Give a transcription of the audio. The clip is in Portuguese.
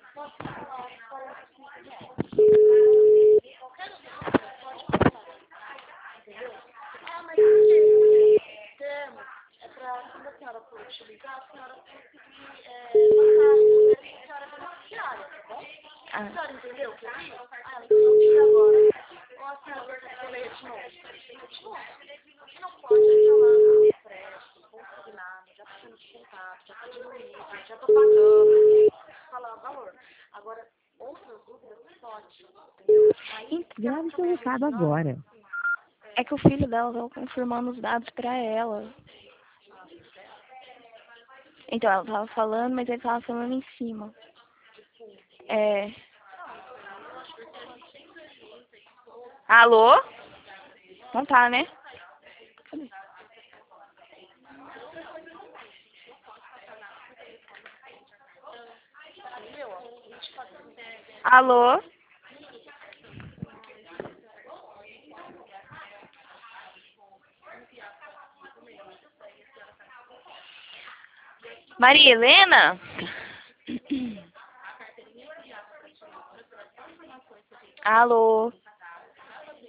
Posso falar 45 reais. Qualquer um pode passar, entendeu? Ah, mas por que termo é para quando a senhora for utilizar, a senhora conseguir passar o número que a senhora é beneficiária, tá bom? A senhora entendeu o que eu disse? Ah, então eu digo agora. Ou a senhora gostaria que eu leia de novo? De novo. Você não pode falar no empréstimo, consignado, já está sendo descontado, já está diminuído, já estou pagando, falar o valor. Agora, outras dúvidas pode, entendeu? Aí, Grave seu recado agora. É que o filho dela estava confirmando os dados pra ela. Então, ela tava falando, mas ele tava falando em cima. É. Alô? Não tá, né? Cadê? Alô? Maria Helena? Alô?